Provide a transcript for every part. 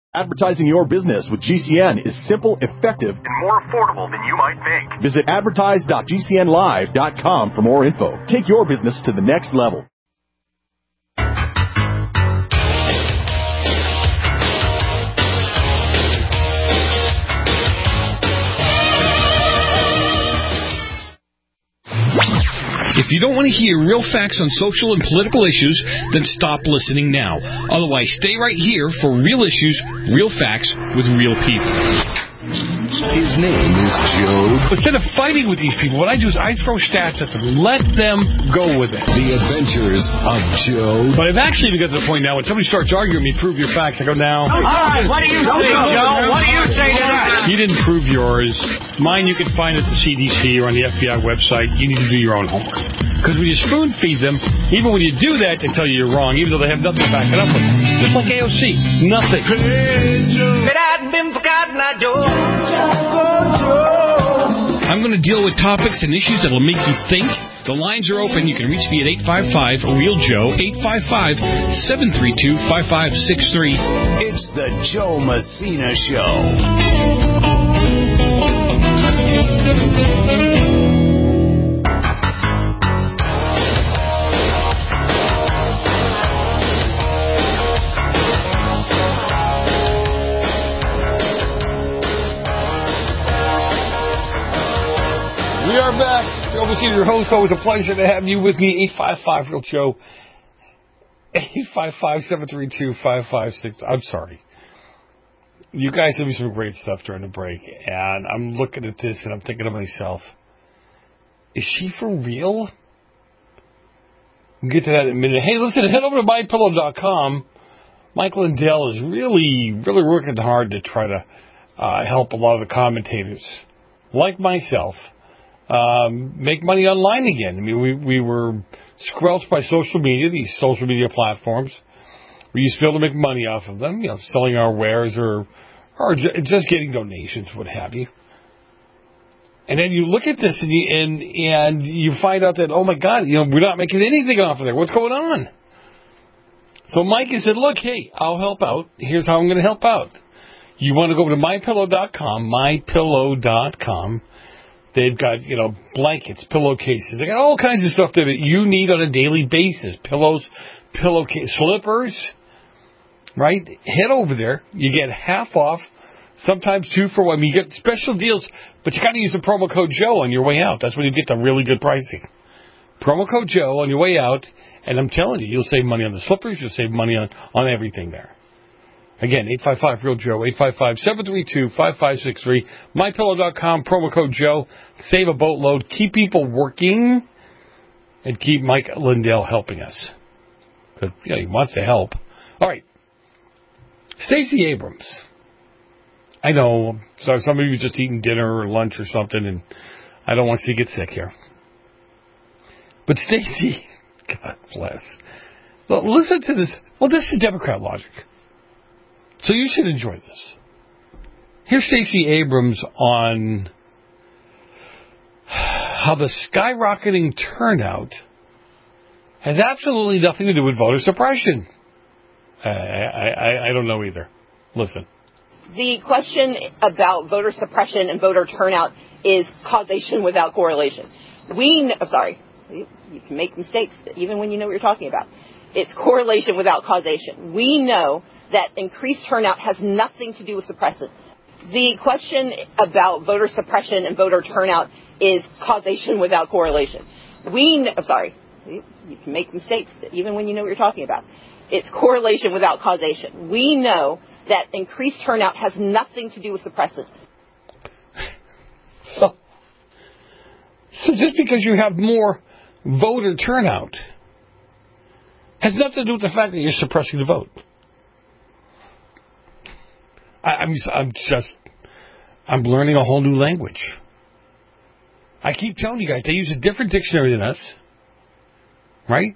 Advertising your business with GCN is simple, effective, and more affordable than you might think. Visit advertise.gcnlive.com for more info. Take your business to the next level. If you don't want to hear real facts on social and political issues, then stop listening now. Otherwise, stay right here for real issues, real facts, with real people. His name is Joe. Instead of fighting with these people, what I do is I throw stats at them. Let them go with it. The Adventures of Joe. But I've actually got to the point now when somebody starts arguing with me, prove your facts, I go, now. All right, what do you say, Joe? What do you say to that? You didn't prove yours. Mine you can find at the CDC or on the FBI website. You need to do your own homework. Because when you spoon feed them, even when you do that, they tell you you're wrong, even though they have nothing to back it up with. Just like AOC. Nothing. If it hadn't been for God, I do. I'm going to deal with topics and issues that will make you think. The lines are open. You can reach me at 855-REAL-JOE, 855-732-5563. It's the Joe Messina Show. We are back. Joe Messina, your host. Always a pleasure to have you with me. 855-REAL-JOE. 855-732-5563. I'm sorry. You guys sent me some great stuff during the break, and I'm looking at this and I'm thinking to myself, is she for real? We'll get to that in a minute. Hey, listen, head over to MyPillow.com. Mike Lindell is really working hard to try to help a lot of the commentators, like myself, make money online again. I mean, we were squelched by social media, these social media platforms. We used to be able to make money off of them, selling our wares or just getting donations, what have you. And then you look at this and you find out that, oh my God, we're not making anything off of there. What's going on? So Mike has said, look, hey, I'll help out. Here's how I'm going to help out. You want to go to MyPillow.com, MyPillow.com. They've got, blankets, pillowcases. They got all kinds of stuff that you need on a daily basis. Pillows, pillowcase, slippers, right? Head over there. You get half off, sometimes 2 for 1. You get special deals, but you got to use the promo code Joe on your way out. That's when you get the really good pricing. Promo code Joe on your way out, and I'm telling you, you'll save money on the slippers. You'll save money on everything there. Again, 855-REAL-JOE, 855-732-5563, MyPillow.com, promo code Joe. Save a boatload. Keep people working and keep Mike Lindell helping us. Because, he wants to help. All right. Stacey Abrams. I know, so some of you are just eating dinner or lunch or something, and I don't want to see you get sick here. But Stacey, God bless. Well, listen to this. Well, this is Democrat logic. So you should enjoy this. Here's Stacey Abrams on how the skyrocketing turnout has absolutely nothing to do with voter suppression. I don't know either. Listen. The question about voter suppression and voter turnout is causation without correlation. You can make mistakes even when you know what you're talking about. It's correlation without causation. We know that increased turnout has nothing to do with suppression. The question about voter suppression and voter turnout is causation without correlation. You can make mistakes even when you know what you're talking about. It's correlation without causation. We know that increased turnout has nothing to do with suppression. So just because you have more voter turnout has nothing to do with the fact that you're suppressing the vote. I'm learning a whole new language. I keep telling you guys, they use a different dictionary than us, right?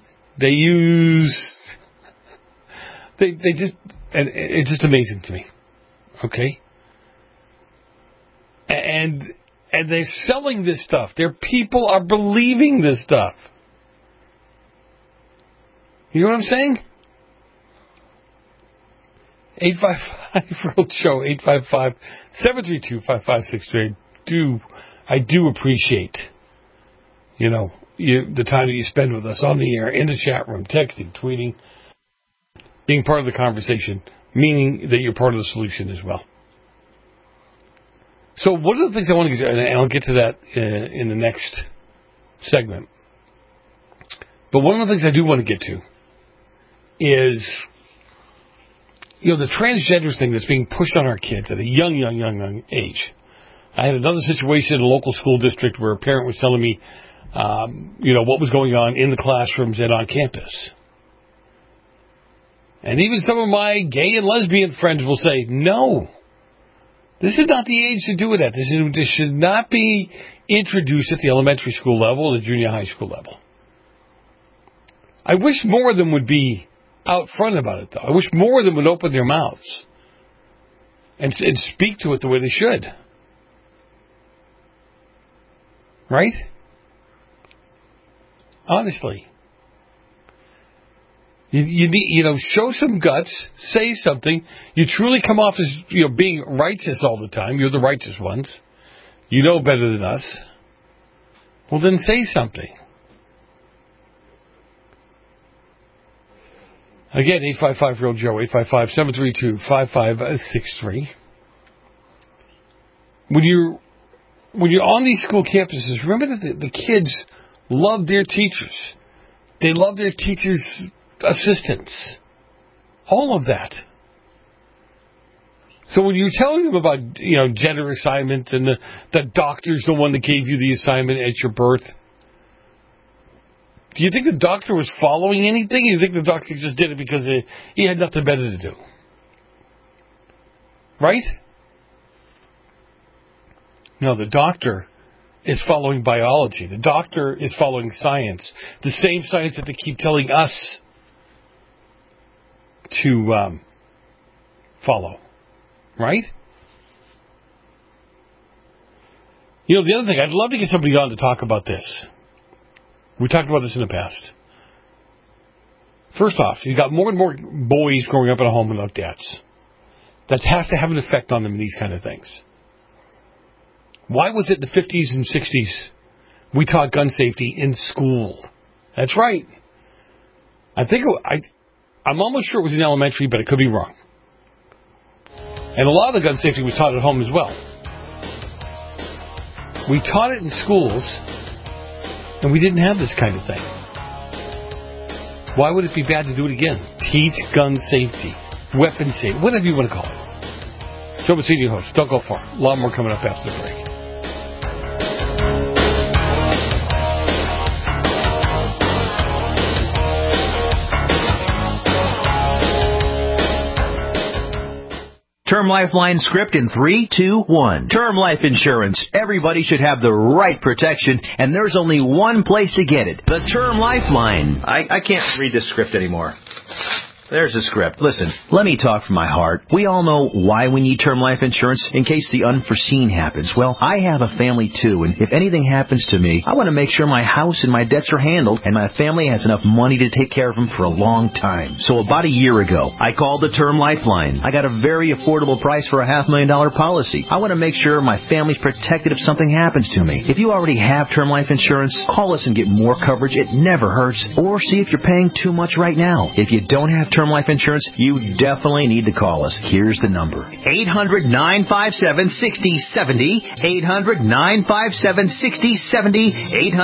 It's just amazing to me, okay? And they're selling this stuff. Their people are believing this stuff. You know what I'm saying? 855-REAL-JOE, 855-732-5563. I do appreciate, the time that you spend with us on the air, in the chat room, texting, tweeting, being part of the conversation, meaning that you're part of the solution as well. So one of the things I want to get to, and I'll get to that in the next segment, but one of the things I do want to get to is, the transgender thing that's being pushed on our kids at a young age. I had another situation in a local school district where a parent was telling me, what was going on in the classrooms and on campus. And even some of my gay and lesbian friends will say, no, this is not the age to do it at. This should not be introduced at the elementary school level or the junior high school level. I wish more of them would be out front about it, though. I wish more of them would open their mouths and speak to it the way they should. Right? Honestly. You need, show some guts, say something. You truly come off as, being righteous all the time. You're the righteous ones. You know better than us. Well, then say something. Again, 855-REAL-JOE, 855-732-5563. When you're on these school campuses, remember that the kids love their teachers. They love their teachers' assistants. All of that. So when you're telling them about, gender assignment and the doctor's the one that gave you the assignment at your birth, do you think the doctor was following anything? Or do you think the doctor just did it because he had nothing better to do? Right? No, the doctor is following biology. The doctor is following science. The same science that they keep telling us to follow. Right? The other thing, I'd love to get somebody on to talk about this. We talked about this in the past. First off, you got more and more boys growing up in a home without dads. That has to have an effect on them in these kind of things. Why was it in the 50s and 60s we taught gun safety in school? That's right. I'm almost sure it was in elementary, but I could be wrong. And a lot of the gun safety was taught at home as well. We taught it in schools, and we didn't have this kind of thing. Why would it be bad to do it again? Teach gun safety, weapon safety, whatever you want to call it. Joe Messina, host. Don't go far. A lot more coming up after the break. Term Lifeline script in 3, 2, 1. Term life insurance. Everybody should have the right protection, and there's only one place to get it. The Term Lifeline. I can't read this script anymore. There's the script. Listen, let me talk from my heart. We all know why we need term life insurance in case the unforeseen happens. Well, I have a family too, and if anything happens to me, I want to make sure my house and my debts are handled and my family has enough money to take care of them for a long time. So about a year ago, I called the Term Lifeline. I got a very affordable price for a $500,000 policy. I want to make sure my family's protected if something happens to me. If you already have term life insurance, call us and get more coverage. It never hurts. Or see if you're paying too much right now. If you don't have term life insurance, you definitely need to call us. Here's the number. 800-957-6070. 800-957-6070.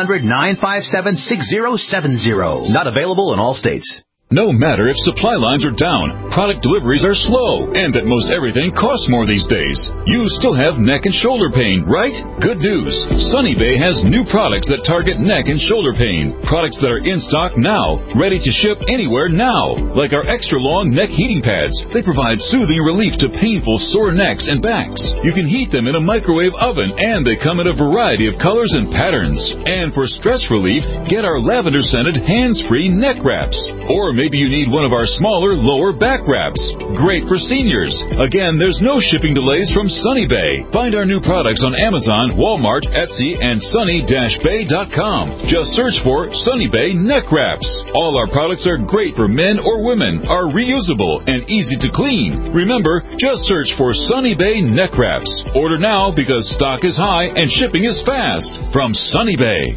800-957-6070. Not available in all states. No matter if supply lines are down, product deliveries are slow, and that most everything costs more these days, you still have neck and shoulder pain, right? Good news. Sunny Bay has new products that target neck and shoulder pain. Products that are in stock now, ready to ship anywhere now. Like our extra long neck heating pads. They provide soothing relief to painful sore necks and backs. You can heat them in a microwave oven, and they come in a variety of colors and patterns. And for stress relief, get our lavender scented hands-free neck wraps. Or maybe you need one of our smaller, lower back wraps. Great for seniors. Again, there's no shipping delays from Sunny Bay. Find our new products on Amazon, Walmart, Etsy, and sunny-bay.com. Just search for Sunny Bay neck wraps. All our products are great for men or women, are reusable, and easy to clean. Remember, just search for Sunny Bay neck wraps. Order now because stock is high and shipping is fast. From Sunny Bay.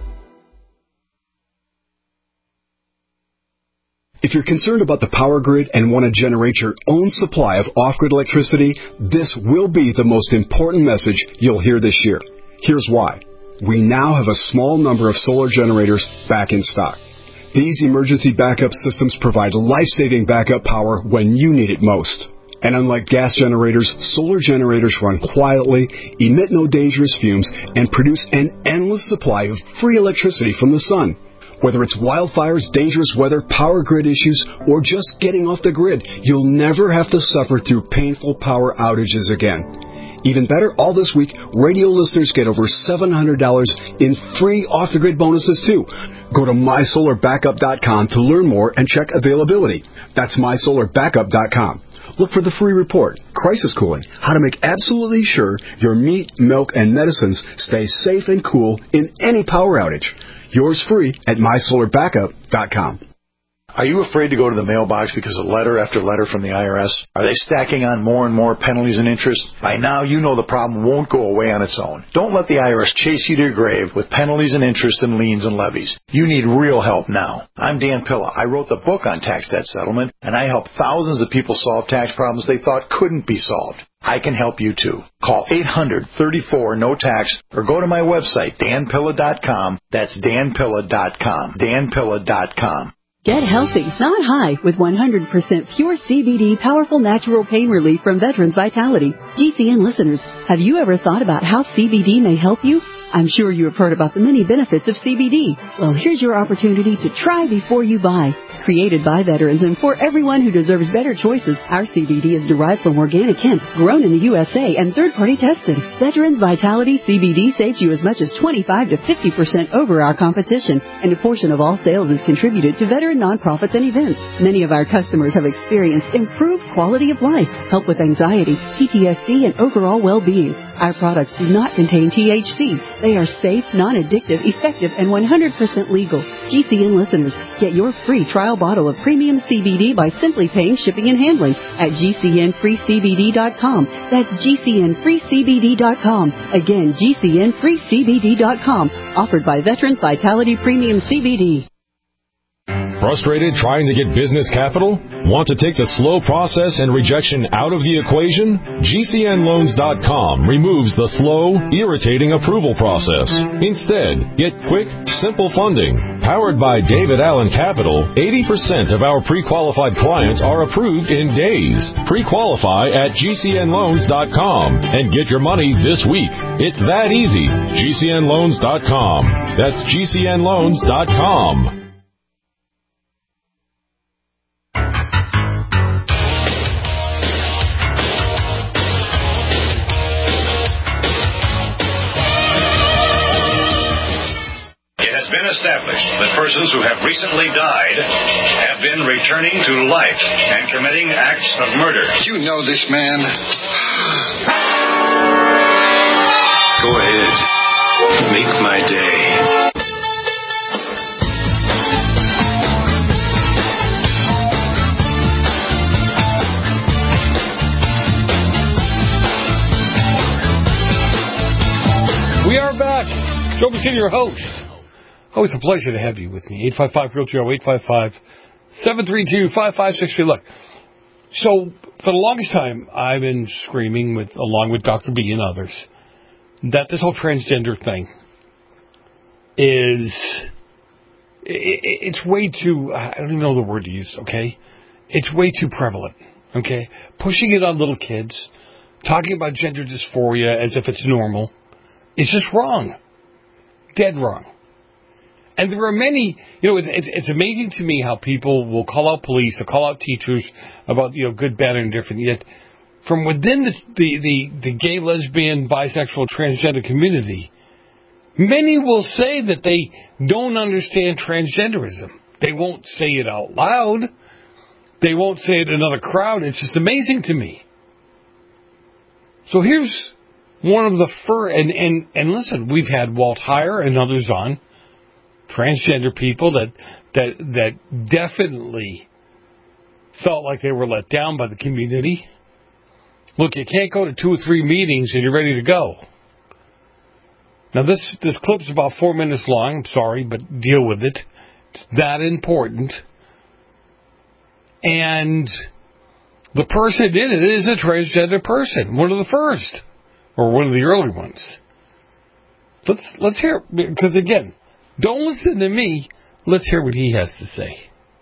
If you're concerned about the power grid and want to generate your own supply of off-grid electricity, this will be the most important message you'll hear this year. Here's why. We now have a small number of solar generators back in stock. These emergency backup systems provide life-saving backup power when you need it most. And unlike gas generators, solar generators run quietly, emit no dangerous fumes, and produce an endless supply of free electricity from the sun. Whether it's wildfires, dangerous weather, power grid issues, or just getting off the grid, you'll never have to suffer through painful power outages again. Even better, all this week, radio listeners get over $700 in free off-the-grid bonuses, too. Go to mysolarbackup.com to learn more and check availability. That's mysolarbackup.com. Look for the free report, Crisis Cooling, how to make absolutely sure your meat, milk, and medicines stay safe and cool in any power outage. Yours free at mysolarbackup.com. Are you afraid to go to the mailbox because of letter after letter from the IRS? Are they stacking on more and more penalties and interest? By now, you know the problem won't go away on its own. Don't let the IRS chase you to your grave with penalties and interest and liens and levies. You need real help now. I'm Dan Pilla. I wrote the book on tax debt settlement, and I help thousands of people solve tax problems they thought couldn't be solved. I can help you too. Call 800-34-NO-TAX or go to my website, danpilla.com. That's danpilla.com. danpilla.com. Get healthy, not high, with 100% pure CBD powerful natural pain relief from Veterans Vitality. GCN listeners, have you ever thought about how CBD may help you? I'm sure you have heard about the many benefits of CBD. Well, here's your opportunity to try before you buy. Created by veterans and for everyone who deserves better choices, our CBD is derived from organic hemp, grown in the USA, and third-party tested. Veterans Vitality CBD saves you as much as 25 to 50% over our competition, and a portion of all sales is contributed to veteran nonprofits and events. Many of our customers have experienced improved quality of life, help with anxiety, PTSD, and overall well-being. Our products do not contain THC. They are safe, non-addictive, effective, and 100% legal. GCN listeners, get your free trial bottle of premium CBD by simply paying shipping and handling at GCNFreeCBD.com. That's GCNFreeCBD.com. Again, GCNFreeCBD.com. Offered by Veterans Vitality Premium CBD. Frustrated trying to get business capital? Want to take the slow process and rejection out of the equation? GCNLoans.com removes the slow, irritating approval process. Instead, get quick, simple funding. Powered by David Allen Capital, 80% of our pre-qualified clients are approved in days. Pre-qualify at GCNLoans.com and get your money this week. It's that easy. GCNLoans.com. That's GCNLoans.com. Established that persons who have recently died have been returning to life and committing acts of murder. You know this man. Go ahead. Make my day. We are back. Joe Messina, your host. Always a pleasure to have you with me. 855-REAL-JOE, 855-732-5563. Look, so for the longest time, I've been screaming, along with Dr. B and others, that this whole transgender thing it's way too, I don't even know the word to use, okay? It's way too prevalent, okay? Pushing it on little kids, talking about gender dysphoria as if it's normal, is just wrong. Dead wrong. And there are many, it's amazing to me how people will call out police or call out teachers about, good, bad, and indifferent. Yet, from within the gay, lesbian, bisexual, transgender community, many will say that they don't understand transgenderism. They won't say it out loud. They won't say it in another crowd. It's just amazing to me. So here's one of the first, and listen, we've had Walt Heyer and others on, transgender people that definitely felt like they were let down by the community. Look, you can't go to 2 or 3 meetings and you're ready to go. Now, this clip's about 4 minutes long. I'm sorry, but deal with it. It's that important. And the person that did it is a transgender person, one of the first, or one of the early ones. Let's hear, because again, don't listen to me. Let's hear what he has to say.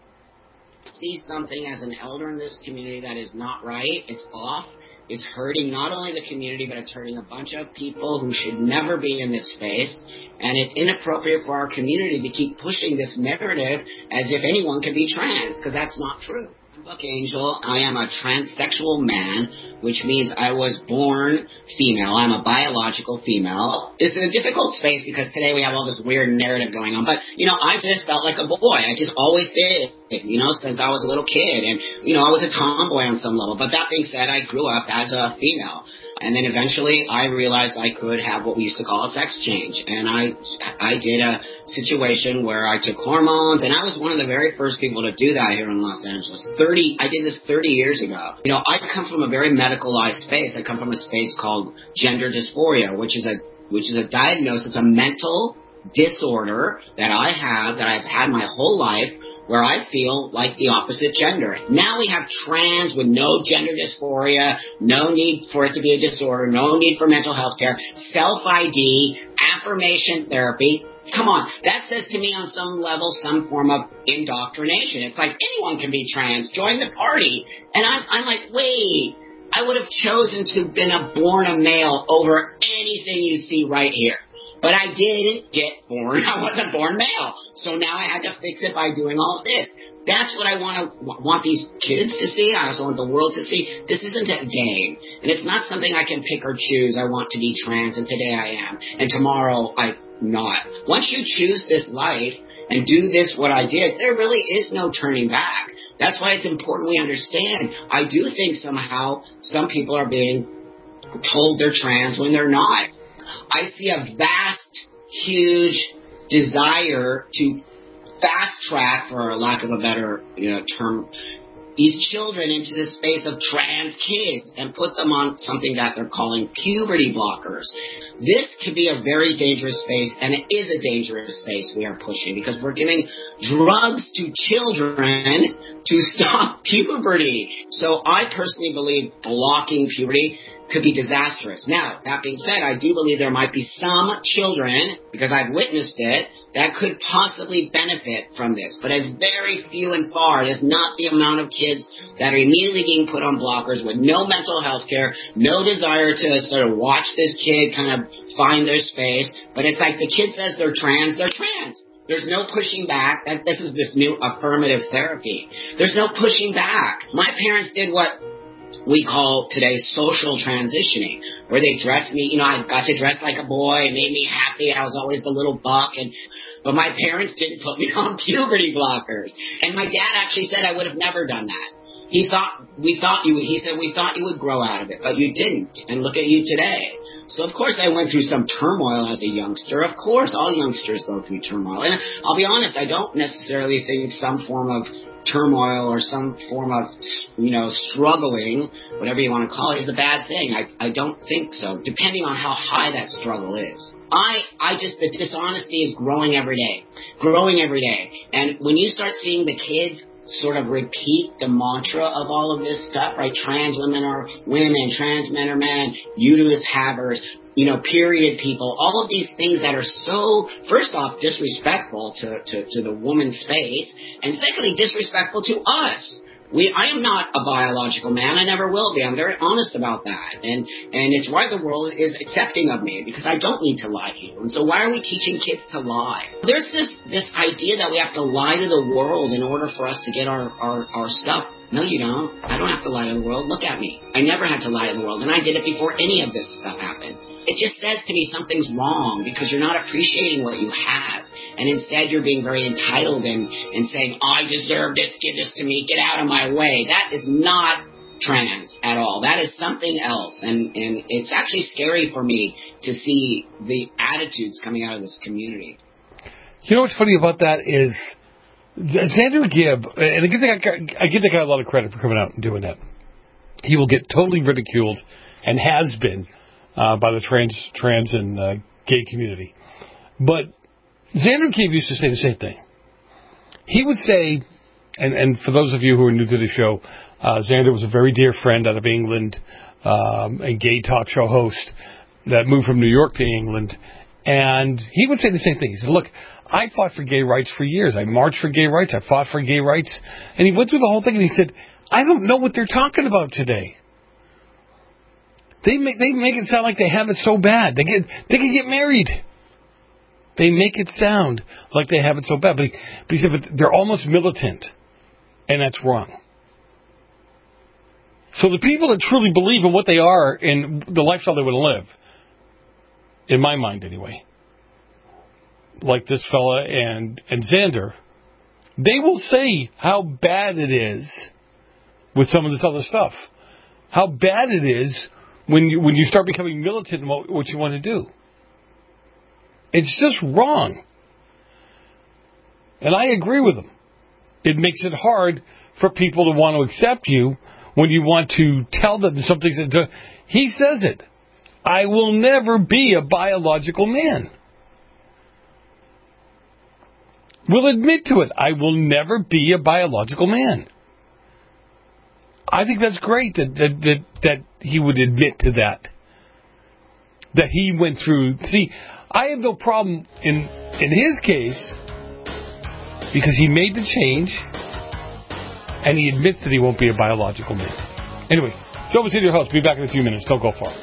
See something as an elder in this community that is not right. It's off. It's hurting not only the community, but it's hurting a bunch of people who should never be in this space. And it's inappropriate for our community to keep pushing this narrative as if anyone can be trans, because that's not true. I'm Buck Angel. I am a transsexual man, which means I was born female. I'm a biological female. It's a difficult space because today we have all this weird narrative going on. But, I just felt like a boy. I just always did. Since I was a little kid. And, I was a tomboy on some level. But that being said, I grew up as a female. And then eventually I realized I could have what we used to call a sex change. And I did a situation where I took hormones. And I was one of the very first people to do that here in Los Angeles. I did this 30 years ago. I come from a very medicalized space. I come from a space called gender dysphoria, which is a diagnosis, a mental disorder that I've had my whole life, where I feel like the opposite gender. Now we have trans with no gender dysphoria, no need for it to be a disorder, no need for mental health care, self-ID, affirmation therapy. Come on, that says to me on some level some form of indoctrination. It's like anyone can be trans, join the party. And I'm like, wait, I would have chosen to have been born a male over anything you see right here. But I didn't get born. I wasn't born male. So now I had to fix it by doing all of this. That's what I want these kids to see. I also want the world to see. This isn't a game. And it's not something I can pick or choose. I want to be trans, and today I am. And tomorrow I'm not. Once you choose this life and do this, what I did, there really is no turning back. That's why it's important we understand. I do think somehow some people are being told they're trans when they're not. I see a vast, huge desire to fast track, for lack of a better term, these children into the space of trans kids and put them on something that they're calling puberty blockers. This could be a very dangerous space, and it is a dangerous space we are pushing, because we're giving drugs to children to stop puberty. So I personally believe blocking puberty could be disastrous. Now, that being said, I do believe there might be some children, because I've witnessed it, that could possibly benefit from this. But it's very few and far. It is not the amount of kids that are immediately being put on blockers with no mental health care, no desire to sort of watch this kid kind of find their space. But it's like the kid says they're trans, they're trans. There's no pushing back. This is this new affirmative therapy. There's no pushing back. My parents did what we call today social transitioning, where they dressed me, I got to dress like a boy. It made me happy. I was always the little buck, but my parents didn't put me on puberty blockers. And my dad actually said I would have never done that. He said we thought you would grow out of it, but you didn't. And look at you today. So of course I went through some turmoil as a youngster. Of course all youngsters go through turmoil. And I'll be honest, I don't necessarily think some form of turmoil or some form of, struggling, whatever you want to call it, is a bad thing. I don't think so, depending on how high that struggle is. The dishonesty is growing every day. And when you start seeing the kids sort of repeat the mantra of all of this stuff, right? Trans women are women, trans men are men, uterus havers, period people, all of these things that are so, first off, disrespectful to the woman's space, and secondly, disrespectful to us. I am not a biological man. I never will be. I'm very honest about that. And it's why the world is accepting of me, because I don't need to lie to you. And so why are we teaching kids to lie? There's this idea that we have to lie to the world in order for us to get our stuff. No, you don't. I don't have to lie to the world. Look at me. I never had to lie to the world, and I did it before any of this stuff happened. It just says to me something's wrong because you're not appreciating what you have. And instead you're being very entitled and saying, I deserve this, give this to me, get out of my way. That is not trans at all. That is something else. And it's actually scary for me to see the attitudes coming out of this community. You know what's funny about that is Xander Gibb, and I give the guy a lot of credit for coming out and doing that. He will get totally ridiculed and has been by the trans and gay community. But Xander Gibb used to say the same thing. He would say, and for those of you who are new to the show, Xander was a very dear friend out of England, a gay talk show host that moved from New York to England. And he would say the same thing. He said, look, I fought for gay rights for years. I marched for gay rights. I fought for gay rights. And he went through the whole thing and he said, I don't know what they're talking about today. They make it sound like they have it so bad. They can get married. They make it sound like they have it so bad. But he said, but they're almost militant. And that's wrong. So the people that truly believe in what they are and the lifestyle they want to live, in my mind anyway, like this fella and Xander, they will say how bad it is with some of this other stuff. How bad it is when you start becoming militant in what you want to do. It's just wrong. And I agree with them. It makes it hard for people to want to accept you when you want to tell them something. He says it. I will never be a biological man. Will admit to it. I will never be a biological man. I think that's great that he would admit to that. That he went through. See, I have no problem in his case because he made the change and he admits that he won't be a biological man. Anyway, Joe Messina, your host. Be back in a few minutes. Don't go far.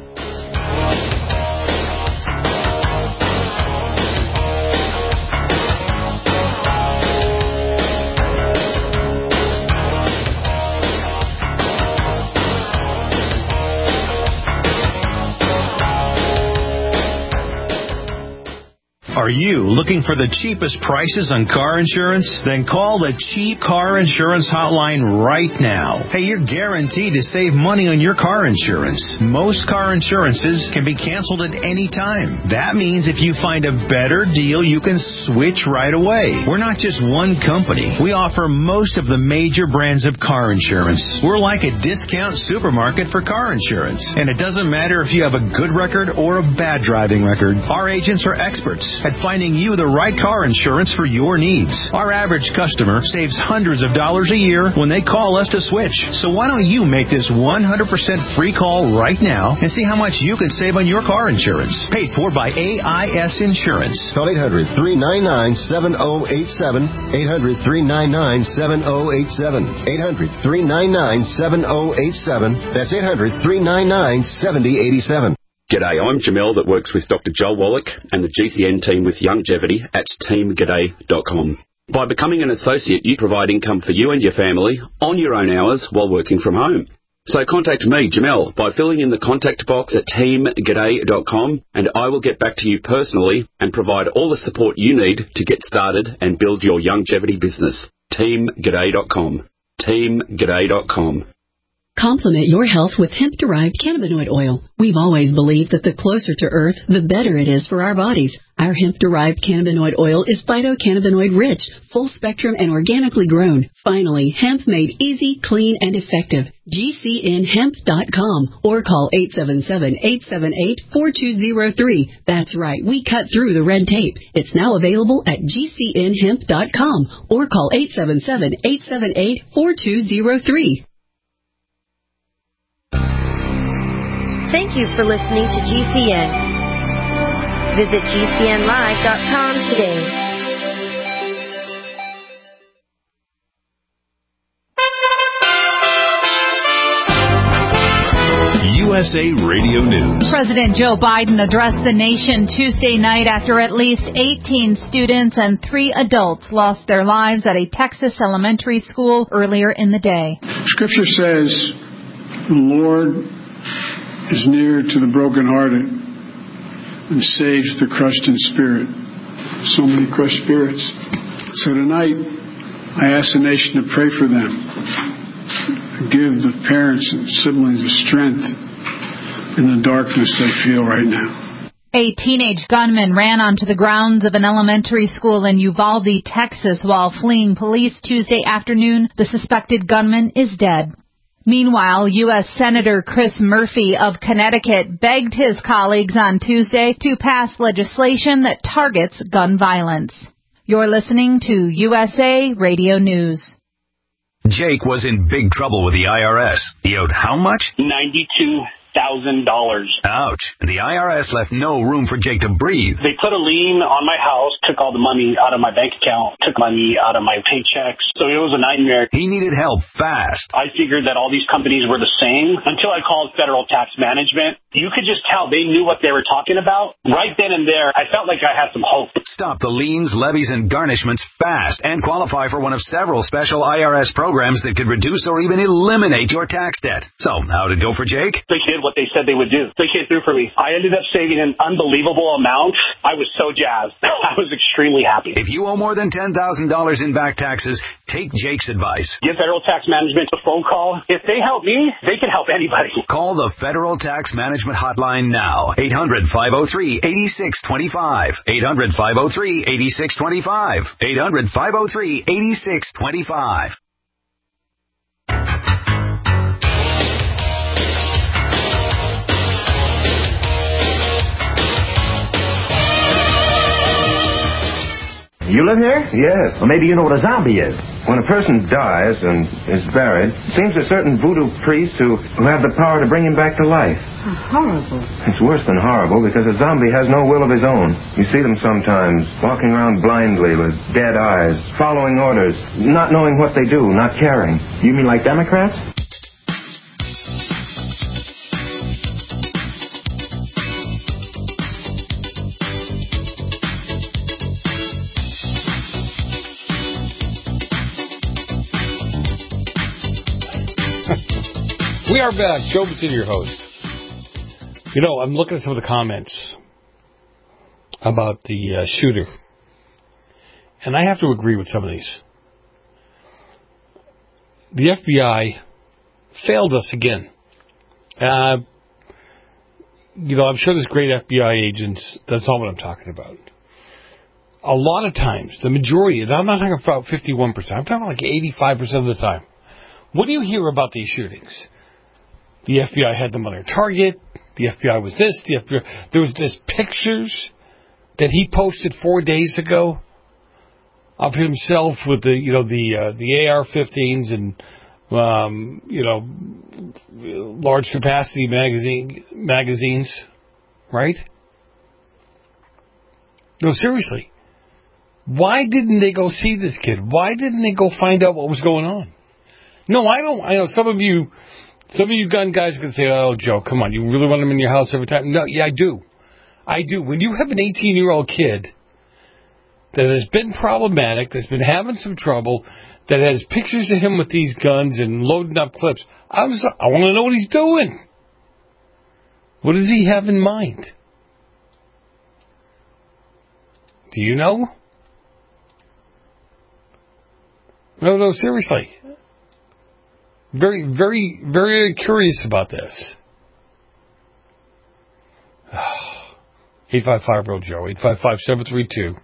Are you looking for the cheapest prices on car insurance? Then call the Cheap Car Insurance Hotline right now. Hey, you're guaranteed to save money on your car insurance. Most car insurances can be canceled at any time. That means if you find a better deal, you can switch right away. We're not just one company. We offer most of the major brands of car insurance. We're like a discount supermarket for car insurance. And it doesn't matter if you have a good record or a bad driving record. Our agents are experts at finding you the right car insurance for your needs. Our average customer saves hundreds of dollars a year when they call us to switch. So why don't you make this 100% free call right now and see how much you can save on your car insurance. Paid for by AIS Insurance. Call 800-399-7087. 800-399-7087. 800-399-7087. That's 800-399-7087. G'day, I'm Jamel that works with Dr. Joel Wallach and the GCN team with Longevity at teamg'day.com. By becoming an associate, you provide income for you and your family on your own hours while working from home. So contact me, Jamel, by filling in the contact box at teamg'day.com and I will get back to you personally and provide all the support you need to get started and build your longevity business. teamg'day.com. teamg'day.com. Complement your health with hemp-derived cannabinoid oil. We've always believed that the closer to Earth, the better it is for our bodies. Our hemp-derived cannabinoid oil is phytocannabinoid-rich, full-spectrum, and organically grown. Finally, hemp made easy, clean, and effective. GCNhemp.com or call 877-878-4203. That's right, we cut through the red tape. It's now available at GCNhemp.com or call 877-878-4203. Thank you for listening to GCN. Visit GCNlive.com today. USA Radio News. President Joe Biden addressed the nation Tuesday night after at least 18 students and 3 adults lost their lives at a Texas elementary school earlier in the day. Scripture says, the Lord is near to the brokenhearted and saves the crushed in spirit. so many crushed spirits. So tonight, I ask the nation to pray for them. Give the parents and siblings the strength in the darkness they feel right now. A teenage gunman ran onto the grounds of an elementary school in Uvalde, Texas, while fleeing police Tuesday afternoon. The suspected gunman is dead. Meanwhile, U.S. Senator Chris Murphy of Connecticut begged his colleagues on Tuesday to pass legislation that targets gun violence. You're listening to USA Radio News. Jake was in big trouble with the IRS. He owed how much? $92,000. Ouch. And the IRS left no room for Jake to breathe. They put a lien on my house, took all the money out of my bank account, took money out of my paychecks. So it was a nightmare. He needed help fast. I figured that all these companies were the same until I called Federal Tax Management. You could just tell they knew what they were talking about. Right then and there, I felt like I had some hope. Stop the liens, levies, and garnishments fast and qualify for one of several special IRS programs that could reduce or even eliminate your tax debt. So, how'd it go for Jake? They did what they said they would do. They came through for me. I ended up saving an unbelievable amount. I was so jazzed. I was extremely happy. If you owe more than $10,000 in back taxes, take Jake's advice. Give Federal Tax Management a phone call. If they help me, they can help anybody. Call the Federal Tax Management Hotline now. 800-503-8625. 800-503-8625. 800-503-8625. You live here? Yes. Well, maybe you know what a zombie is. When a person dies and is buried, it seems a certain voodoo priest who have the power to bring him back to life. Horrible. It's worse than horrible because a zombie has no will of his own. You see them sometimes walking around blindly with dead eyes, following orders, not knowing what they do, not caring. You mean like Democrats? We are back. Joe Batin, your host. You know, I'm looking at some of the comments about the shooter, and I have to agree with some of these. The FBI failed us again. You know, I'm sure there's great FBI agents. That's not what I'm talking about. A lot of times, the majority, and I'm not talking about 51%, I'm talking about like 85% of the time. What do you hear about these shootings? The FBI had them on their target. The FBI was this. The FBI. There was this pictures that he posted 4 days ago of himself with the AR-15s and large capacity magazines, right? No, seriously. Why didn't they go see this kid? Why didn't they go find out what was going on? No, I don't. I know some of you gun guys are going to say, oh, Joe, come on, you really want them in your house every time? No, yeah, I do. I do. When you have an 18-year-old kid that has been problematic, that's been having some trouble, that has pictures of him with these guns and loading up clips, I want to know what he's doing. What does he have in mind? Do you know? No, seriously. Very, very, very curious about this. 855-REAL-JOE, 855-732,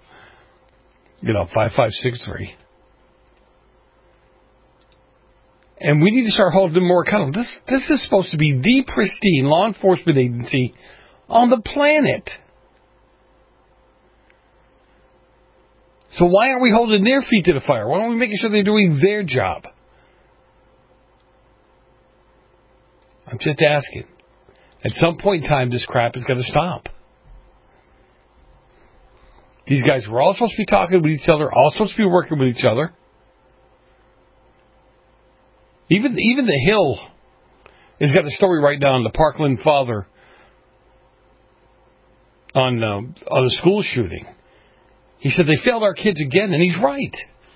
5563. And we need to start holding them more accountable. This is supposed to be the pristine law enforcement agency on the planet. So why aren't we holding their feet to the fire? Why aren't we making sure they're doing their job? I'm just asking. At some point in time, this crap is going to stop. These guys were all supposed to be talking with each other, all supposed to be working with each other. Even the Hill has got a story right now on the Parkland father on the school shooting. He said they failed our kids again, and he's right.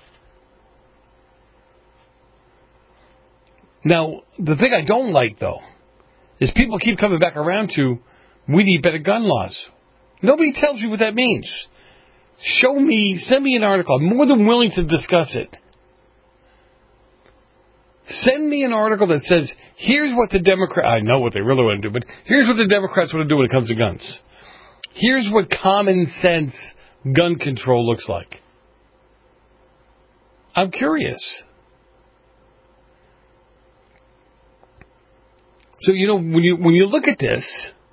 Now, the thing I don't like, though, is people keep coming back around to, we need better gun laws. Nobody tells you what that means. send me an article. I'm more than willing to discuss it. Send me an article that says, here's what the Democrats, I know what they really want to do, but here's what the Democrats want to do when it comes to guns. Here's what common sense gun control looks like. I'm curious. So, when you look at this,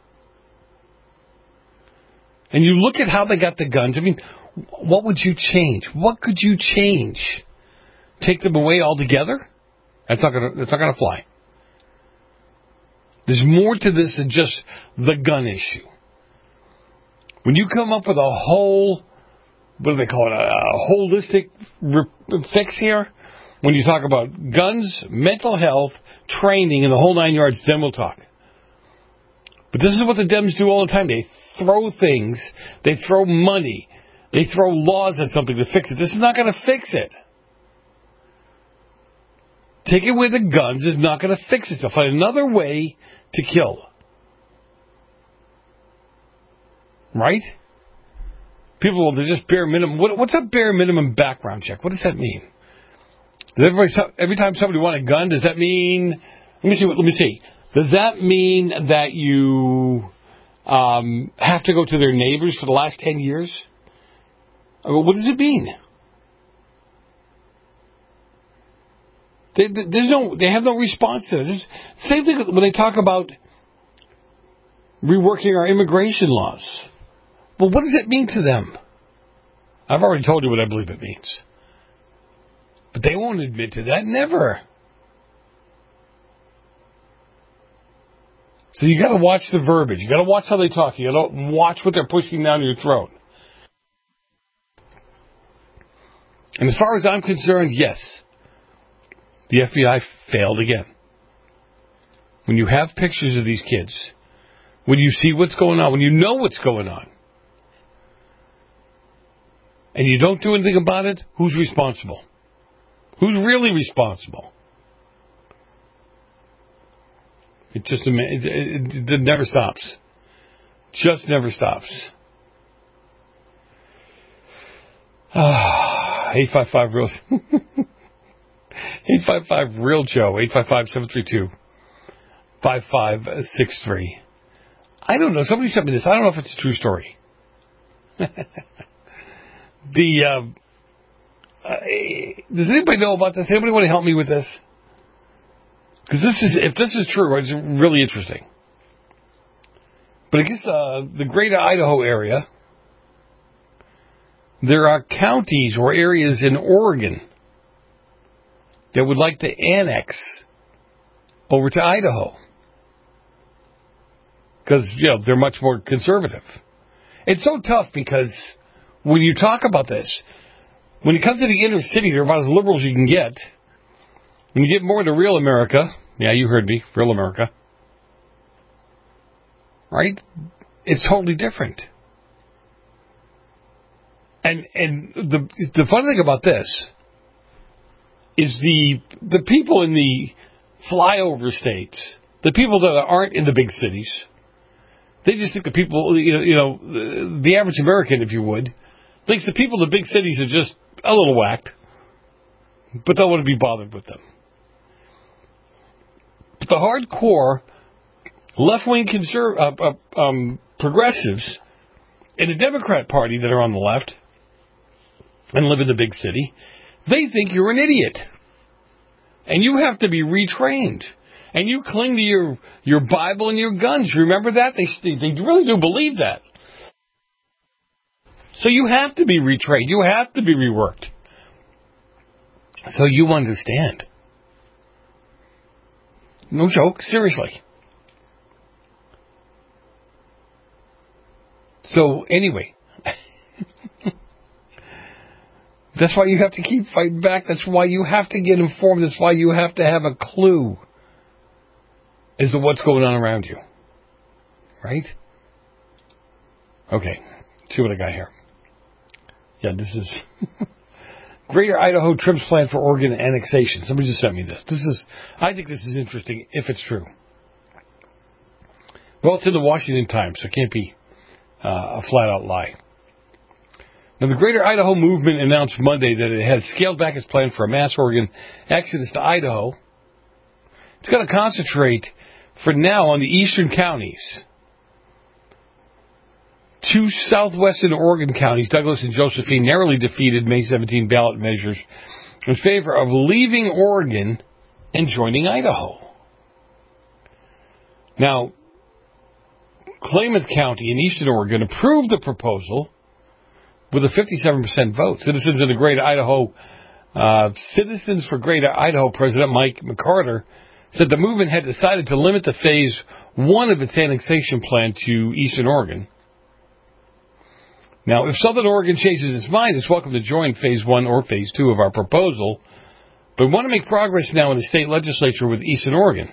and you look at how they got the guns, I mean, what would you change? What could you change? Take them away altogether? That's not gonna fly. There's more to this than just the gun issue. When you come up with a whole, what do they call it, a holistic fix here, when you talk about guns, mental health, training, and the whole 9 yards, then we'll talk. But this is what the Dems do all the time. They throw things, they throw money, they throw laws at something to fix it. This is not going to fix it. Taking away the guns is not going to fix it. They'll find another way to kill. Right? People, they're just bare minimum. What's a bare minimum background check? What does that mean? Every time somebody wants a gun, does that mean... Let me see. Does that mean that you have to go to their neighbors for the last 10 years? What does it mean? They have no response to this. Same thing when they talk about reworking our immigration laws. Well, what does it mean to them? I've already told you what I believe it means. But they won't admit to that. Never. So you got to watch the verbiage. You got to watch how they talk. You got to watch what they're pushing down your throat. And as far as I'm concerned, yes, the FBI failed again. When you have pictures of these kids, when you see what's going on, when you know what's going on, and you don't do anything about it, who's responsible? Who's really responsible? It never stops. Just never stops. 855 real 855 real Joe 855-732-5563. I don't know. Somebody sent me this. I don't know if it's a true story. Does anybody know about this? Anybody want to help me with this? Because if this is true, it's really interesting. But I guess the greater Idaho area, there are counties or areas in Oregon that would like to annex over to Idaho. Because, they're much more conservative. It's so tough because when you talk about this, when it comes to the inner city, they're about as liberal as you can get. When you get more into real America, yeah, you heard me, real America, right? It's totally different. And the funny thing about this is the people in the flyover states, the people that aren't in the big cities, they just think the people, the average American, if you would, thinks the people in the big cities are just a little whacked, but don't want to be bothered with them. But the hardcore left-wing progressives in the Democrat Party that are on the left and live in the big city, they think you're an idiot. And you have to be retrained. And you cling to your Bible and your guns. Remember that? They really do believe that. So you have to be retrained. You have to be reworked. So you understand. No joke, seriously. So anyway, that's why you have to keep fighting back. That's why you have to get informed. That's why you have to have a clue as to what's going on around you. Right? Okay, let's see what I got here. Yeah, this is Greater Idaho trips plan for Oregon annexation. Somebody just sent me this. I think this is interesting if it's true. Well, it's in the Washington Times, so it can't be a flat-out lie. Now, the Greater Idaho Movement announced Monday that it has scaled back its plan for a mass Oregon exodus to Idaho. It's going to concentrate, for now, on the eastern counties. 2 southwestern Oregon counties, Douglas and Josephine, narrowly defeated May 17 ballot measures in favor of leaving Oregon and joining Idaho. Now, Klamath County in eastern Oregon approved the proposal with a 57% vote. Citizens for Greater Idaho President Mike McCarter said the movement had decided to limit the Phase 1 of its annexation plan to eastern Oregon. Now, if Southern Oregon changes its mind, it's welcome to join Phase 1 or Phase 2 of our proposal, but we want to make progress now in the state legislature with eastern Oregon.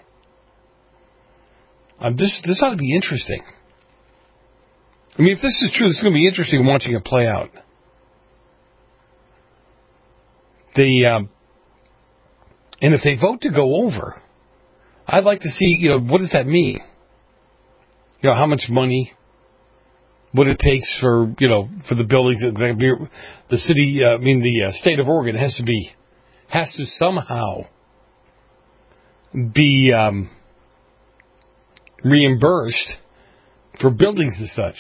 This ought to be interesting. I mean, if this is true, it's going to be interesting watching it play out. And if they vote to go over, I'd like to see, what does that mean? How much money, what it takes for the buildings. The city, the state of Oregon has to somehow be reimbursed for buildings and such.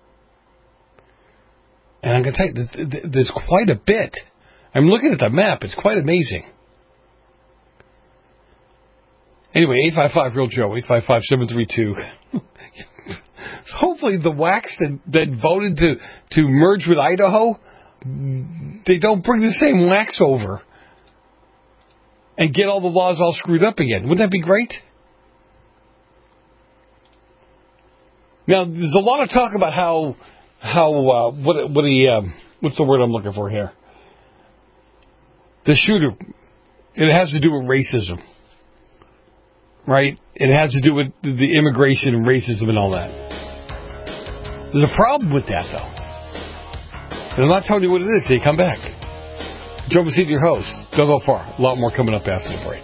And I'm going to tell you, there's quite a bit. I'm looking at the map. It's quite amazing. Anyway, 855-REAL-JOE, 855-732. Hopefully the WACs that voted to merge with Idaho, they don't bring the same WACs over and get all the laws all screwed up again. Wouldn't that be great? Now, there's a lot of talk about what's the word I'm looking for here? The shooter, it has to do with racism, right? It has to do with the immigration and racism and all that. There's a problem with that, though. And I'm not telling you what it is till you come back. Joe Messina, your host. Don't go far. A lot more coming up after the break.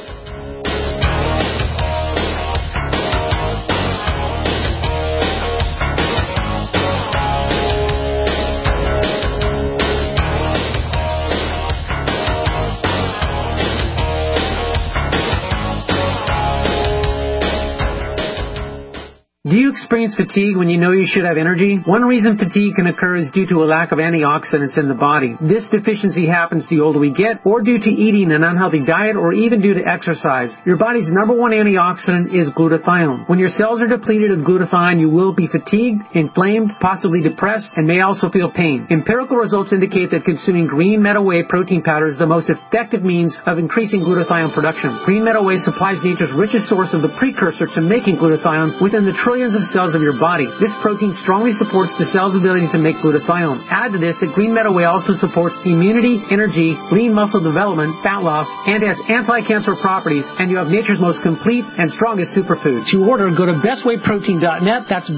Do you experience fatigue when you know you should have energy? One reason fatigue can occur is due to a lack of antioxidants in the body. This deficiency happens the older we get, or due to eating an unhealthy diet, or even due to exercise. Your body's number one antioxidant is glutathione. When your cells are depleted of glutathione, you will be fatigued, inflamed, possibly depressed, and may also feel pain. Empirical results indicate that consuming green meadow whey protein powder is the most effective means of increasing glutathione production. Green meadow whey supplies nature's richest source of the precursor to making glutathione within the trillions of cells of your body. This protein strongly supports the cell's ability to make glutathione. Add to this that green meadow whey also supports immunity, energy, lean muscle development, fat loss, and has anti-cancer properties, and you have nature's most complete and strongest superfood. To order, go to bestwayprotein.net. That's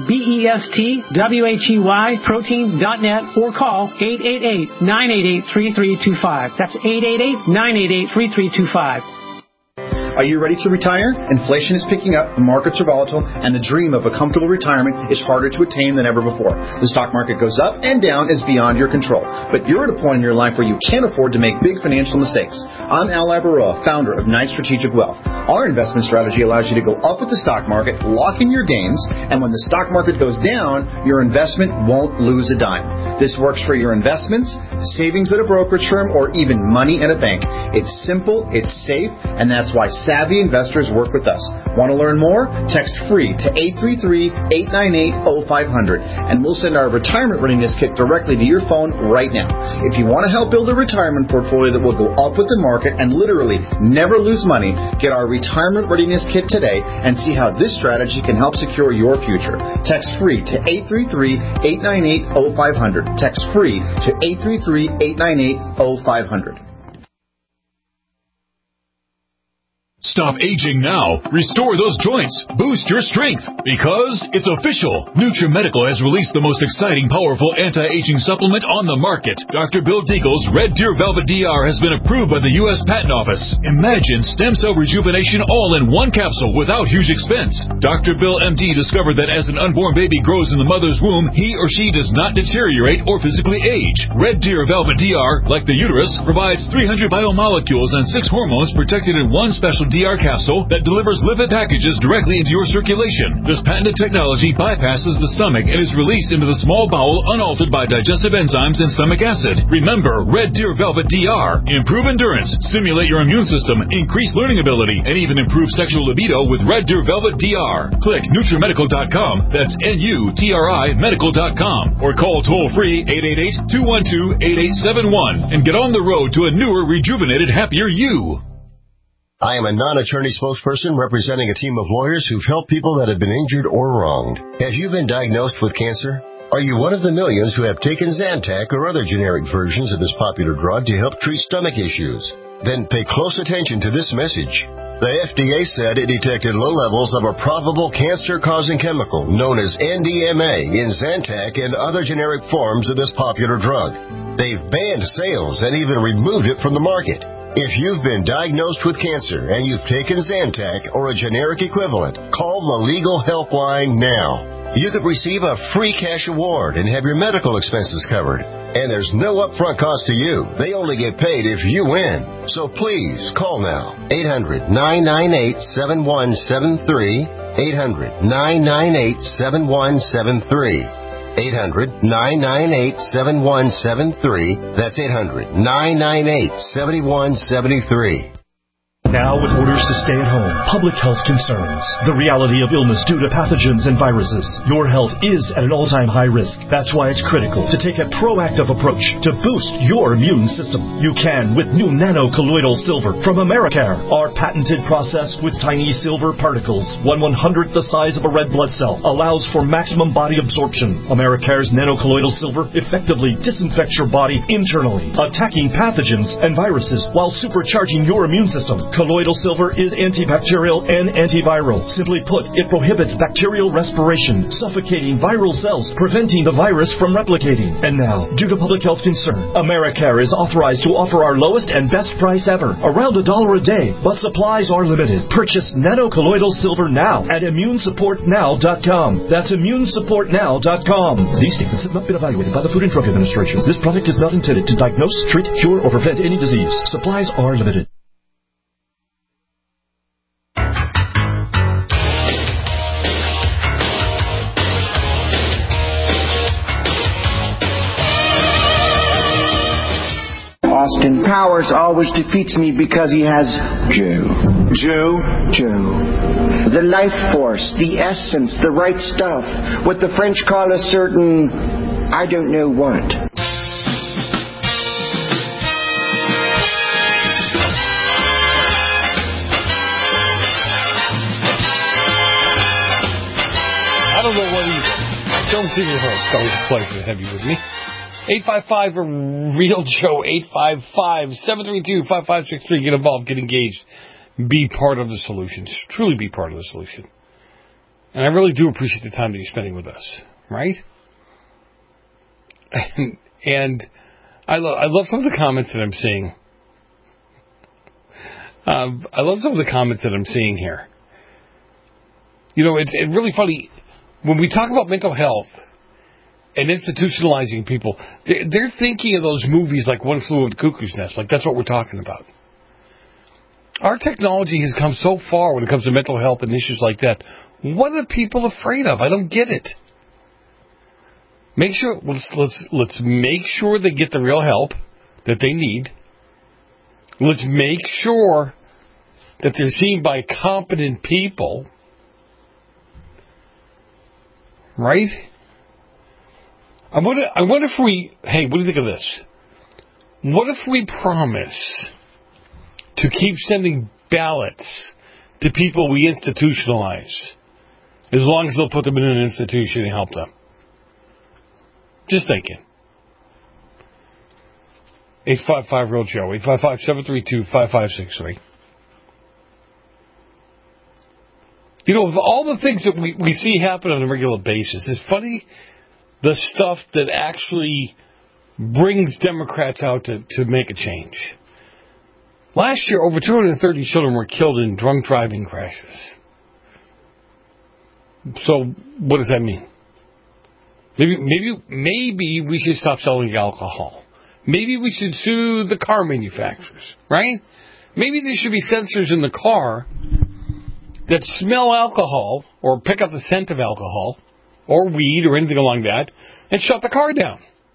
BESTWHEY protein.net, or call 888-988-3325. That's 888-988-3325. Are you ready to retire? Inflation is picking up, the markets are volatile, and the dream of a comfortable retirement is harder to attain than ever before. The stock market goes up and down is beyond your control. But you're at a point in your life where you can't afford to make big financial mistakes. I'm Al Labaroa, founder of Knight Strategic Wealth. Our investment strategy allows you to go up with the stock market, lock in your gains, and when the stock market goes down, your investment won't lose a dime. This works for your investments, savings at a brokerage firm, or even money in a bank. It's simple, it's safe, and that's why savvy investors work with us. Want to learn more? Text FREE to 833-898-0500, and we'll send our retirement readiness kit directly to your phone right now. If you want to help build a retirement portfolio that will go up with the market and literally never lose money, get our retirement readiness kit today and see how this strategy can help secure your future. Text FREE to 833-898-0500. Text FREE to 833-898-0500. Stop aging now. Restore those joints. Boost your strength. Because it's official. NutriMedical has released the most exciting, powerful anti-aging supplement on the market. Dr. Bill Deagle's Red Deer Velvet DR has been approved by the U.S. Patent Office. Imagine stem cell rejuvenation all in one capsule without huge expense. Dr. Bill MD discovered that as an unborn baby grows in the mother's womb, he or she does not deteriorate or physically age. Red Deer Velvet DR, like the uterus, provides 300 biomolecules and 6 hormones protected in one special DR capsule that delivers lipid packages directly into your circulation. This patented technology bypasses the stomach and is released into the small bowel unaltered by digestive enzymes and stomach acid. Remember, Red Deer Velvet DR. Improve endurance, stimulate your immune system, increase learning ability, and even improve sexual libido with Red Deer Velvet DR. Click NutriMedical.com, that's NUTRI Medical.com, or call toll-free 888-212-8871 and get on the road to a newer, rejuvenated, happier you. I am a non-attorney spokesperson representing a team of lawyers who've helped people that have been injured or wronged. Have you been diagnosed with cancer? Are you one of the millions who have taken Zantac or other generic versions of this popular drug to help treat stomach issues? Then pay close attention to this message. The FDA said it detected low levels of a probable cancer-causing chemical known as NDMA in Zantac and other generic forms of this popular drug. They've banned sales and even removed it from the market. If you've been diagnosed with cancer and you've taken Zantac or a generic equivalent, call the Legal Helpline now. You could receive a free cash award and have your medical expenses covered. And there's no upfront cost to you. They only get paid if you win. So please, call now. 800-998-7173. 800-998-7173. 800-998-7173. That's 800-998-7173. Now, with orders to stay at home, public health concerns, the reality of illness due to pathogens and viruses, your health is at an all-time high risk. That's why it's critical to take a proactive approach to boost your immune system. You can with new nano-colloidal silver from Americare. Our patented process with tiny silver particles, 1/100th the size of a red blood cell, allows for maximum body absorption. Americare's nano-colloidal silver effectively disinfects your body internally, attacking pathogens and viruses while supercharging your immune system. Colloidal silver is antibacterial and antiviral. Simply put, it prohibits bacterial respiration, suffocating viral cells, preventing the virus from replicating. And now, due to public health concern, Americare is authorized to offer our lowest and best price ever, around $1 a day, but supplies are limited. Purchase nano-colloidal silver now at ImmuneSupportNow.com. That's ImmuneSupportNow.com. These statements have not been evaluated by the Food and Drug Administration. This product is not intended to diagnose, treat, cure, or prevent any disease. Supplies are limited. Austin Powers always defeats me because he has Joe. The life force, the essence, the right stuff. What the French call a certain, I don't know what. I don't know what either. Don't see me home. It's always a pleasure to have you with me. 855-REAL-JOE, 855-732-5563. Get involved, get engaged, be part of the solution. Truly be part of the solution. And I really do appreciate the time that you're spending with us, right? And I love some of the comments that I'm seeing. I love some of the comments that I'm seeing here. You know, it's really funny. When we talk about mental health and institutionalizing people, they're thinking of those movies like One Flew Over the Cuckoo's Nest. Like, that's what we're talking about. Our technology has come so far when it comes to mental health and issues like that. What are people afraid of? I don't get it. Make sure let's make sure they get the real help that they need. Let's make sure that they're seen by competent people. Right? I wonder if we... Hey, what do you think of this? What if we promise to keep sending ballots to people we institutionalize, as long as they'll put them in an institution and help them? Just thinking. 855-REAL-JOE, 855-732-5563. You know, of all the things that we see happen on a regular basis, it's funny the stuff that actually brings Democrats out to make a change. Last year, over 230 children were killed in drunk driving crashes. So, what does that mean? Maybe we should stop selling alcohol. Maybe we should sue the car manufacturers, right? Maybe there should be sensors in the car that smell alcohol or pick up the scent of alcohol or weed or anything along that and shut the car down.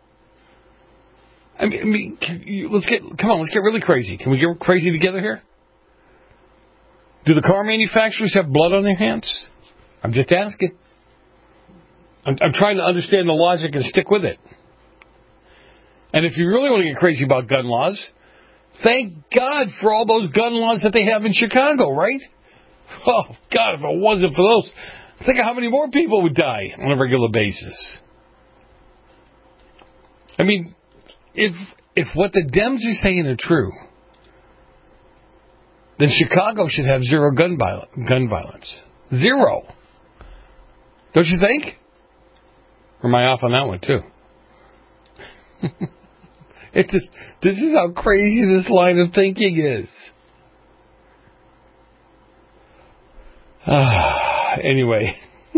I mean, let's get really crazy. Can we get crazy together here? Do the car manufacturers have blood on their hands? I'm just asking. I'm trying to understand the logic and stick with it. And if you really want to get crazy about gun laws, thank God for all those gun laws that they have in Chicago, right? Oh, God, if it wasn't for those, think of how many more people would die on a regular basis. I mean, if what the Dems are saying are true, then Chicago should have zero gun violence. Zero. Don't you think? Or am I off on that one, too? This is how crazy this line of thinking is. Anyway.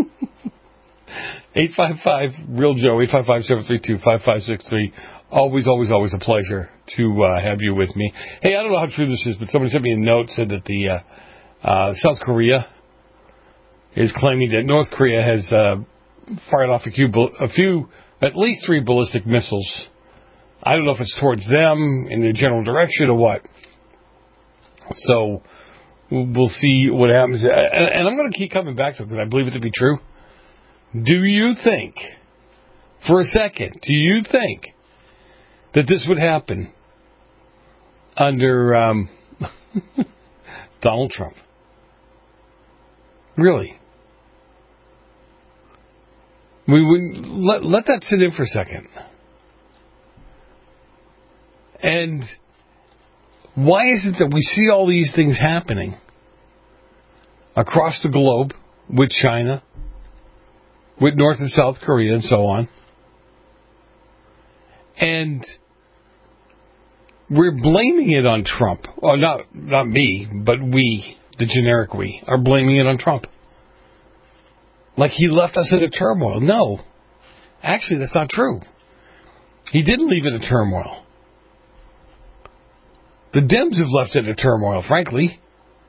855-REAL-JOE, 855-732-5563. Always a pleasure to have you with me. Hey, I don't know how true this is, but somebody sent me a note, said that the South Korea is claiming that North Korea has fired off at least 3 ballistic missiles. I don't know if it's towards them in the general direction or what. So we'll see what happens. And I'm going to keep coming back to it because I believe it to be true. Do you think, for a second, that this would happen under Donald Trump? Really? We would let that sit in for a second. And why is it that we see all these things happening across the globe with China, with North and South Korea, and so on? And we're blaming it on Trump. Well, not me, but we, the generic we, are blaming it on Trump. Like he left us in a turmoil. No. Actually, that's not true. He didn't leave it in turmoil. The Dems have left it in turmoil, frankly.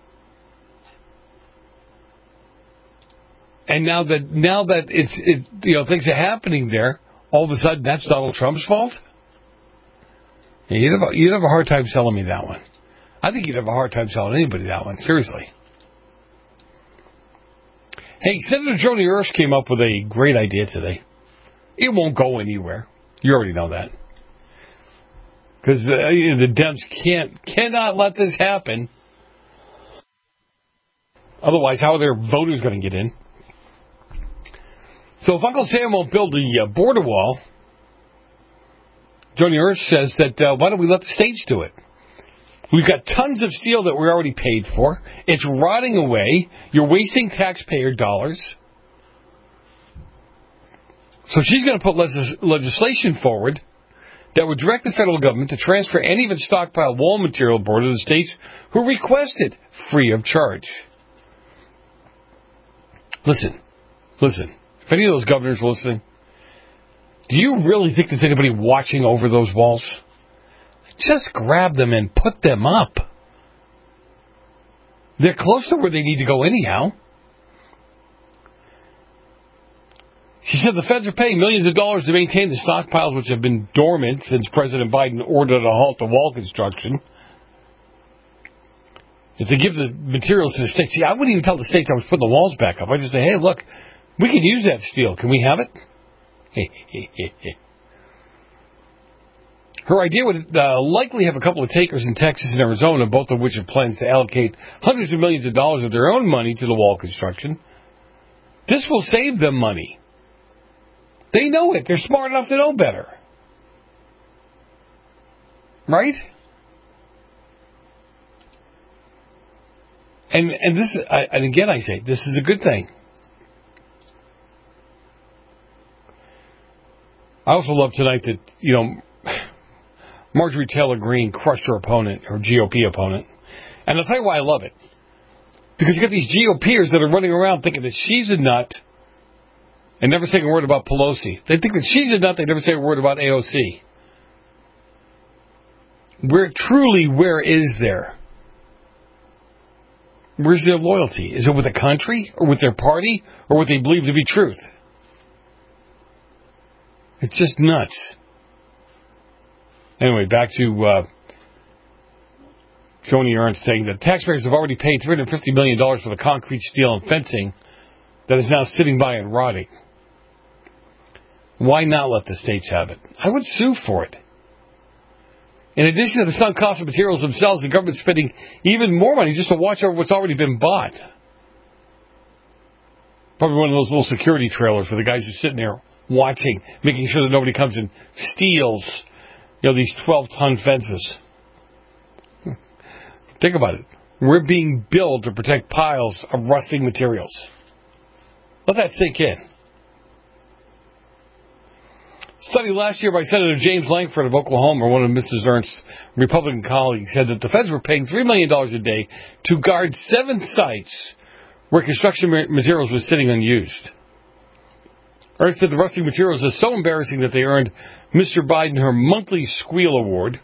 And now that things are happening there, all of a sudden that's Donald Trump's fault? Yeah, you'd have a hard time selling me that one. I think you'd have a hard time selling anybody that one, seriously. Hey, Senator Joni Ernst came up with a great idea today. It won't go anywhere. You already know that. Because the Dems cannot let this happen. Otherwise, how are their voters going to get in? So if Uncle Sam won't build the border wall, Joni Ernst says that why don't we let the states do it? We've got tons of steel that we already paid for. It's rotting away. You're wasting taxpayer dollars. So she's going to put legislation forward that would direct the federal government to transfer any of its stockpiled wall material board to the states who request it free of charge. Listen. If any of those governors are listening, do you really think there's anybody watching over those walls? Just grab them and put them up. They're close to where they need to go anyhow. She said the feds are paying millions of dollars to maintain the stockpiles which have been dormant since President Biden ordered a halt to wall construction. If they give the materials to the states, see, I wouldn't even tell the states I was putting the walls back up. I'd just say, hey, look, we can use that steel. Can we have it? Her idea would likely have a couple of takers in Texas and Arizona, both of which have plans to allocate hundreds of millions of dollars of their own money to the wall construction. This will save them money. They know it. They're smart enough to know better. Right? And this, and again, I say this is a good thing. I also love tonight that Marjorie Taylor Greene crushed her opponent, her GOP opponent, and I'll tell you why I love it. Because you got these GOPers that are running around thinking that she's a nut and never saying a word about Pelosi. They think that she's a nut. They never say a word about AOC. Where is there? Where's their loyalty? Is it with the country or with their party or what they believe to be truth? It's just nuts. Anyway, back to Joni Ernst saying that taxpayers have already paid $350 million for the concrete, steel, and fencing that is now sitting by and rotting. Why not let the states have it? I would sue for it. In addition to the sunk cost of materials themselves, the government's spending even more money just to watch over what's already been bought. Probably one of those little security trailers where the guys are sitting there watching, making sure that nobody comes and steals, these 12-ton fences. Think about it. We're being billed to protect piles of rusting materials. Let that sink in. Study last year by Senator James Lankford of Oklahoma, one of Mrs. Ernst's Republican colleagues, said that the feds were paying $3 million a day to guard 7 sites where construction materials were sitting unused. Ernst said the rusting materials are so embarrassing that they earned Mr. Biden her monthly Squeal Award.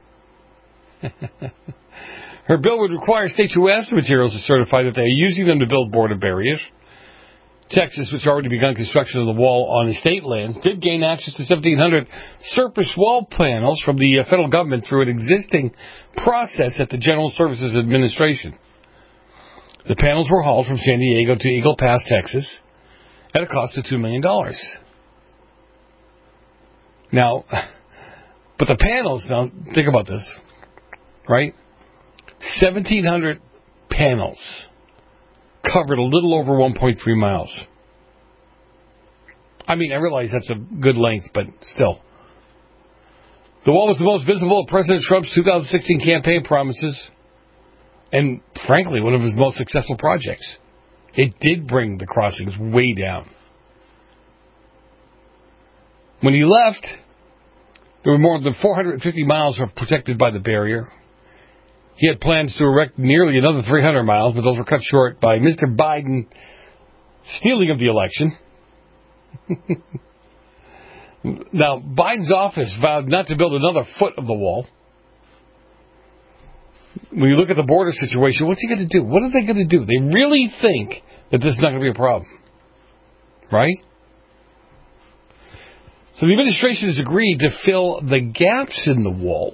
Her bill would require states who ask the materials to certify that they are using them to build border barriers. Texas, which already begun construction of the wall on the state lands, did gain access to 1,700 surface wall panels from the federal government through an existing process at the General Services Administration. The panels were hauled from San Diego to Eagle Pass, Texas, at a cost of $2 million. Now, but the panels, now think about this, right? 1,700 panels covered a little over 1.3 miles. I mean, I realize that's a good length, but still. The wall was the most visible of President Trump's 2016 campaign promises and, frankly, one of his most successful projects. It did bring the crossings way down. When he left, there were more than 450 miles protected by the barrier. He had plans to erect nearly another 300 miles, but those were cut short by Mr. Biden stealing of the election. Now, Biden's office vowed not to build another foot of the wall. When you look at the border situation, what's he going to do? What are they going to do? They really think that this is not going to be a problem. Right? So the administration has agreed to fill the gaps in the wall.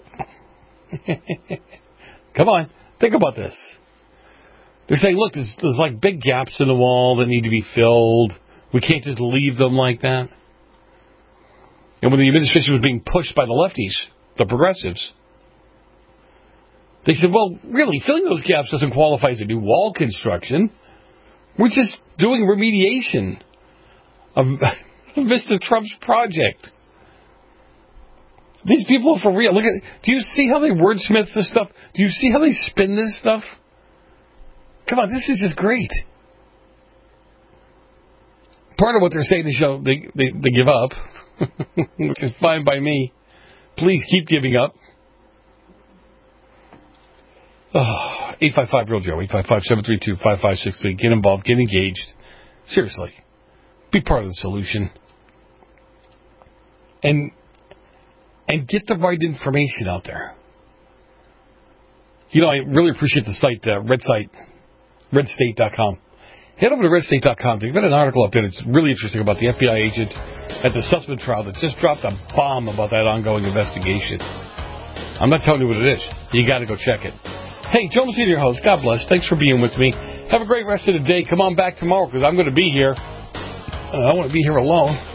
Come on, think about this. They're saying, look, there's like big gaps in the wall that need to be filled. We can't just leave them like that. And when the administration was being pushed by the lefties, the progressives, they said, well, really, filling those gaps doesn't qualify as a new wall construction. We're just doing remediation of Mr. Trump's project. These people are for real. Look at. Do you see how they wordsmith this stuff? Do you see how they spin this stuff? Come on, this is just great. Part of what they're saying is, they give up, which is fine by me. Please keep giving up. 855-REAL-JOE, 855-732-5563. Get involved, get engaged. Seriously. Be part of the solution. And get the right information out there. I really appreciate the site, redstate.com. Head over to redstate.com. They've got an article up there that's really interesting about the FBI agent at the Sussman trial that just dropped a bomb about that ongoing investigation. I'm not telling you what it is. You got to go check it. Hey, Joe Messina, your host. God bless. Thanks for being with me. Have a great rest of the day. Come on back tomorrow because I'm going to be here. I don't want to be here alone.